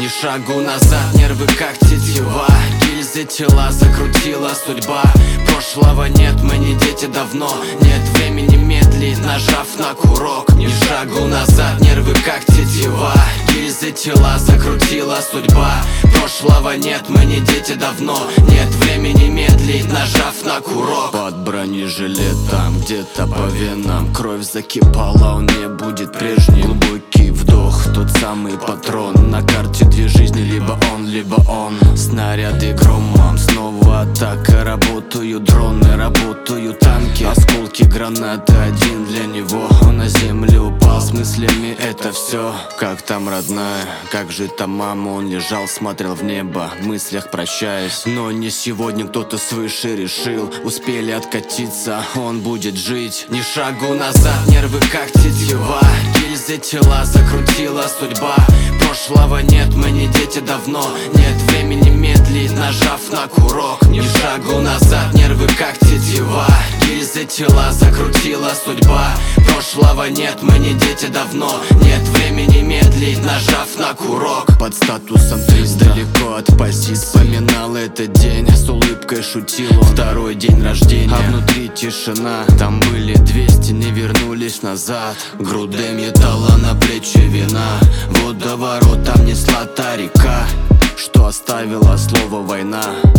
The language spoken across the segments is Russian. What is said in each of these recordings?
Ни шагу назад, нервы как тетива, гильзы тела закрутила судьба. Прошлого нет, мы не дети давно, нет времени медлить, нажав на курок. Ни шагу назад, нервы как тетива, гильзы тела закрутила судьба. Прошлого нет, мы не дети давно, нет времени медлить, нажав на курок. Под бронежилетом, где-то по венам кровь закипала, он не будет прежним. Глубокий вдох, тот самый патрон. На карте две жизни, либо он. Снаряды громом, снова атака. Работают дроны, работают танки. Осколки гранаты, один для него. Он на землю упал с мыслями, это все. Как там родная, как же там мама? Он лежал, смотрел в небо, в мыслях прощаясь. Но не сегодня, кто-то свыше решил. Успели откатиться, он будет жить. Ни шагу назад, нервы как тетива, гильзы тела закрутила судьба. Прошлого нет, мы не дети давно, нет времени медлить, нажав на курок. Ни шагу назад, нервы как тетива, гильзы тела закрутила судьба. Прошлого нет, мы не дети давно, нет времени медлить, нажав на курок. Под статусом 300, далеко от позиции, вспоминал этот день, с улыбкой шутил он. Второй день рождения, а внутри тишина. Там были 200, не вернулись назад. Груды металла, на плечи вина. Водоворот, там несла та река, что оставила слово война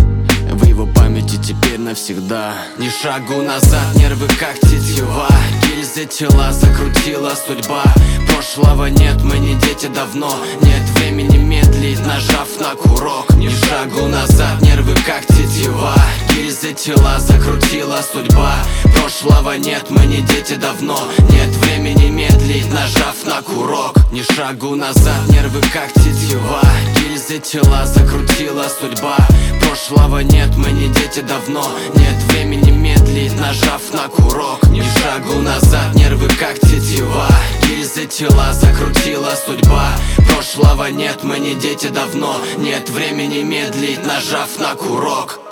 в его памяти теперь навсегда. Ни шагу назад, нервы как тетива, гильзы тела закрутила судьба. Прошлого нет, мы не дети давно, нет времени медлить, нажав на курок. Ни шагу назад, нервы как тетива, гильзы тела закрутила судьба. Прошлого нет, мы не дети давно, нет времени медлить, нажав на курок. Ни шагу назад, нервы как тетива, гильзы тела закрутила судьба. Прошлого нет, мы не дети давно, нет времени медлить, нажав на курок. Ни шагу назад, нервы как тетива, гильзы тела закрутила судьба. Прошлого нет, мы не дети давно, нет времени медлить, нажав на курок.